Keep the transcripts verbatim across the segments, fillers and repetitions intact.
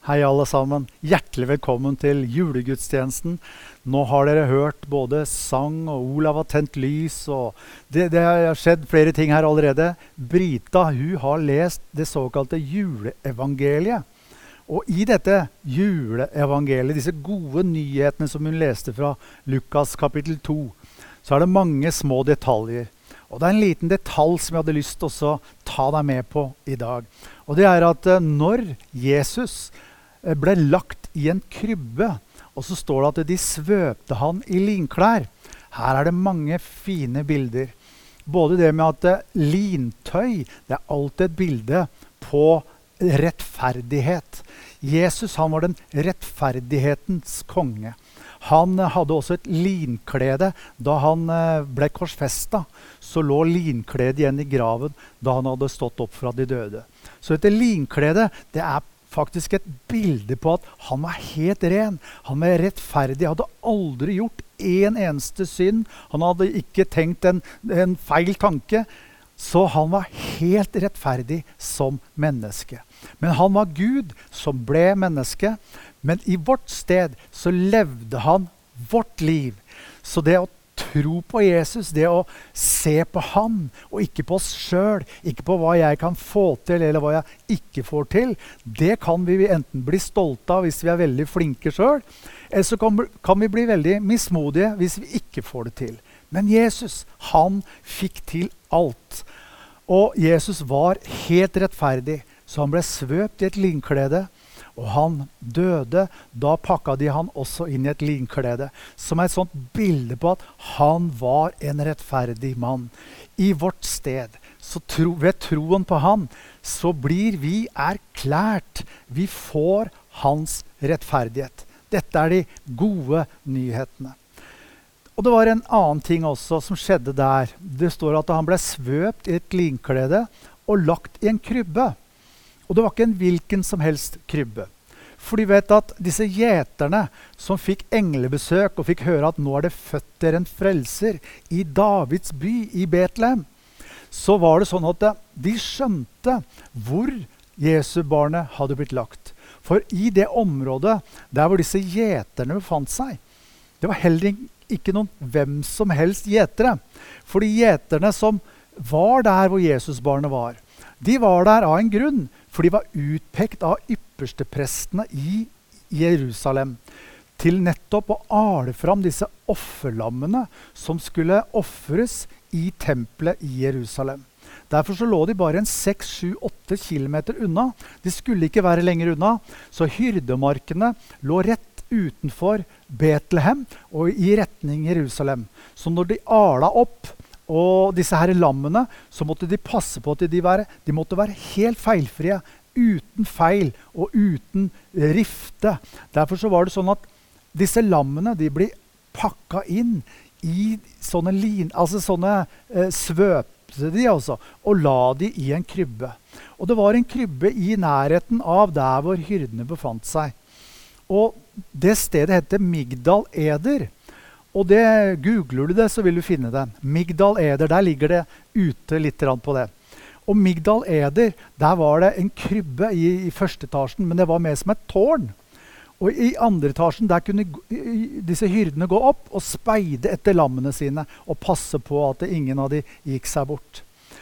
Hei alle sammen. Hjertelig velkommen til julegudstjenesten. Nå har dere hørt både sang og Olav har tent lys, og det, det har skjedd flere ting her allerede. Brita, hun har lest det såkalte juleevangeliet. Og i dette juleevangeliet, disse gode nyhetene som hun leste fra Lukas kapittel to, så er det mange små detaljer. Og det er en liten detalj som jeg hadde lyst til å ta deg med på i dag. Og det er at når Jesus ble lagt i en krybbe, og så står det at de svøpte han i linklær. Her er det mange fine bilder. Både det med at lintøy, det er alltid et bilde på rettferdighet. Jesus, han var den rettferdighetens konge. Han hadde også et linklede. Da han ble korsfestet, så lå linkledet igjen i graven da han hadde stått opp fra de døde. Så dette linkledet, det er faktisk et bilde på at han var helt ren. Han var rettferdig, hadde aldri gjort en eneste synd. Han hadde ikke tenkt en, en feil tanke. Så han var helt rettferdig som menneske. Men han var Gud som ble menneske. Men i vårt sted så levde han vårt liv. Så det å tro på Jesus, det å se på han, og ikke på oss selv, ikke på hva jeg kan få til, eller hva jeg ikke får til, det kan vi enten bli stolte av hvis vi er veldig flinke selv, eller så kan, kan vi bli veldig mismodige hvis vi ikke får det til. Men Jesus, han fikk til alt. Og Jesus var helt rettferdig, så han ble svøpt i et linklede, og han døde. Da pakket de han også inn i et linklede, som er et sånt bilde på at han var en rettferdig mann. I vårt sted, så tro, ved troen på han, så blir vi erklært. Vi får hans rettferdighet. Dette er de gode nyhetene. Og det var en annen ting også som skjedde der. Det står at han ble svøpt i et linklede og lagt i en krybbe. Og det var ikke en hvilken som helst krybbe. For de vet at disse gjeterne som fikk englebesøk og fikk høre at nå er det født der en frelser i Davids by i Betlehem, så var det sånn at de skjønte hvor Jesu barnet hadde blitt lagt. For i det området der hvor disse gjeterne befant seg, det var heller ikke noen hvem som helst gjetere. For de gjeterne som var der hvor Jesus barnet var, de var der av en grunn, for de var utpekt av yppersteprestene i Jerusalem til nettopp å ale fram disse offerlammene som skulle offres i tempelet i Jerusalem. Derfor så lå de bare en seks, sju, åtte kilometer unna. De skulle ikke være lenger unna, så hyrdemarkene lå rett utenfor Betlehem og i retning Jerusalem. Så når de ala opp, og disse her lammene, så måtte de passe på at de, være, de måtte være helt feilfrie, uten feil og uten rifte. Derfor så var det sånn at disse lammene, de blir pakket inn i sånne, lin, altså sånne eh, svøpte de altså, og la de i en krybbe. Og det var en krybbe i nærheten av der hvor hyrdene befant seg. Og det stedet heter Migdal Eder. Og det, googler du det, så vil du finne det. Migdal Eder, der ligger det ute litt på det. Og Migdal Eder, der var det en krybbe i, i første etasjen, men det var mer som et tårn. Og i andre etasjen, der kunne disse hyrdene gå opp og speide etter lammene sine, og passe på at ingen av de gikk seg bort.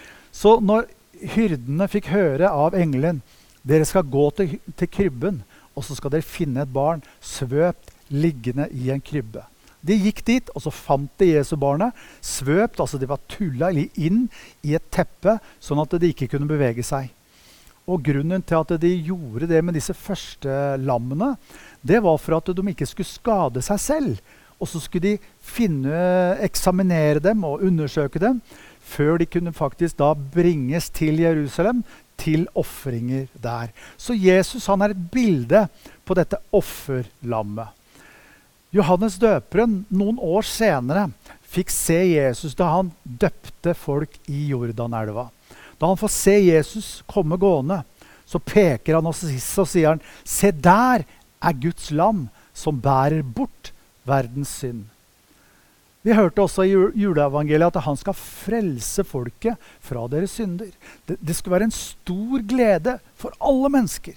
Så når hyrdene fikk høre av engelen, dere skal gå til, til krybben, og så skal dere finne et barn svøpt liggende i en krybbe. De gikk dit, og så fant de Jesu barnet, svøpt, altså de var tullet inn i et teppe, sånn at de ikke kunne bevege seg. Og grunnen til at de gjorde det med disse første lammene, det var for at de ikke skulle skade seg selv. Og så skulle de finne, eksaminere dem og undersøke dem, før de kunne faktisk da bringes til Jerusalem, til offringer der. Så Jesus, han er et bilde på dette offerlammet. Johannes døperen noen år senere fikk se Jesus da han døpte folk i Jordanelva. Da han får se Jesus komme gående, så peker han og så sier han, se der er Guds lam som bærer bort verdens synd. Vi hørte også i juleevangeliet at han skal frelse folket fra deres synder. Det, det skal være en stor glede for alle mennesker.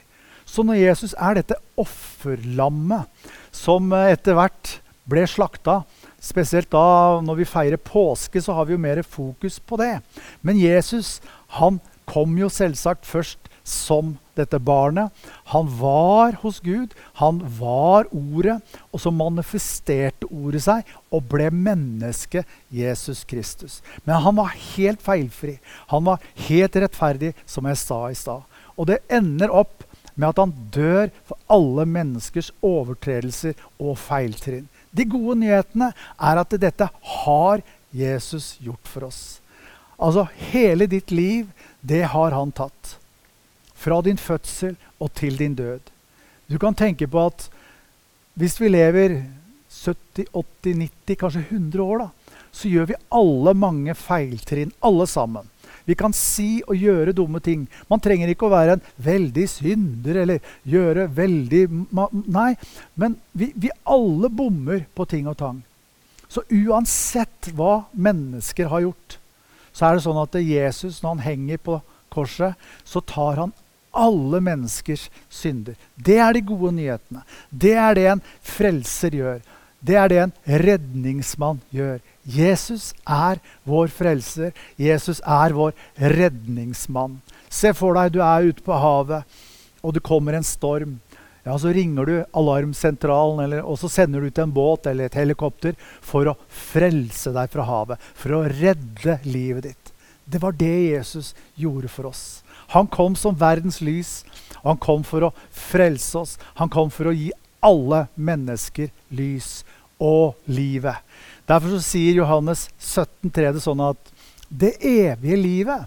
Så når Jesus er dette offerlammet som etter hvert ble slakta, spesielt da når vi feirer påske, så har vi jo mer fokus på det. Men Jesus, han kom jo selvsagt først som dette barnet. Han var hos Gud, han var ordet, og så manifesterte ordet seg og ble menneske Jesus Kristus. Men han var helt feilfri. Han var helt rettferdig, som jeg sa i stad. Og det ender opp med at han dør for alle menneskers overtredelser og feiltrinn. De gode nyhetene er at dette har Jesus gjort for oss. Altså, hele ditt liv, det har han tatt. Fra din fødsel og til din død. Du kan tenke på at hvis vi lever sytti, åtti, nitti, kanskje hundre år da, så gjør vi alle mange feiltrinn, alle sammen. Vi kan si og gjøre dumme ting. Man trenger ikke å være en veldig synder, eller gjøre veldig... Nei, men vi, vi alle bommer på ting og tang. Så uansett hva mennesker har gjort, så er det sånn at Jesus, når han henger på korset, så tar han alle menneskers synder. Det er de gode nyhetene. Det er det en frelser gjør. Det er det en redningsmann gjør. Jesus er vår frelser. Jesus er vår redningsmann. Se for deg, du er ute på havet, og det kommer en storm. Ja, så ringer du alarmsentralen, eller, og så sender du ut en båt eller et helikopter for å frelse deg fra havet, for å redde livet ditt. Det var det Jesus gjorde for oss. Han kom som verdens lys, og han kom for å frelse oss. Han kom for å gi alle mennesker lys og livet. Derfor så sier Johannes sytten tre det sånn at det evige livet,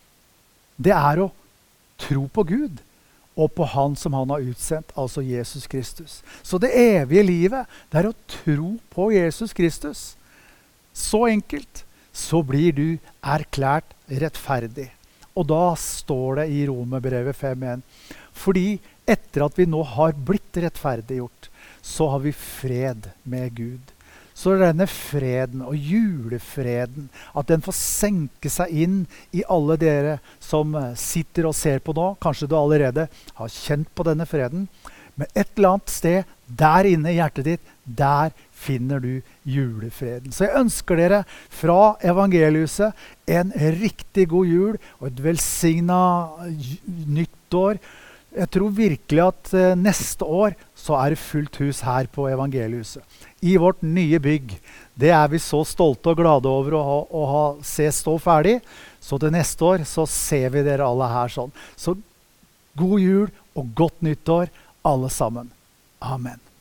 det er å tro på Gud og på han som han har utsendt, altså Jesus Kristus. Så det evige livet, det er å tro på Jesus Kristus. Så enkelt. Så blir du erklært rettferdig. Og da står det i Romerbrevet fem én. Fordi etter at vi nå har blitt rettferdiggjort, så har vi fred med Gud. Så denne freden og julefreden, at den får senke seg inn i alle dere som sitter og ser på nå. Kanskje du allerede har kjent på denne freden. Men et eller annet sted der inne i hjertet ditt, der finner du julefreden. Så jeg ønsker dere fra Evangeliuset en riktig god jul og et velsignet nyttår. Jeg tror virkelig at eh, neste år så er det fullt hus her på Evangeliuset. I vårt nye bygg. Det er vi så stolte og glade over å, ha, å ha, se stå ferdig. Så til neste år så ser vi dere alle her sånn. Så god jul og godt nyttår alle sammen. Amen.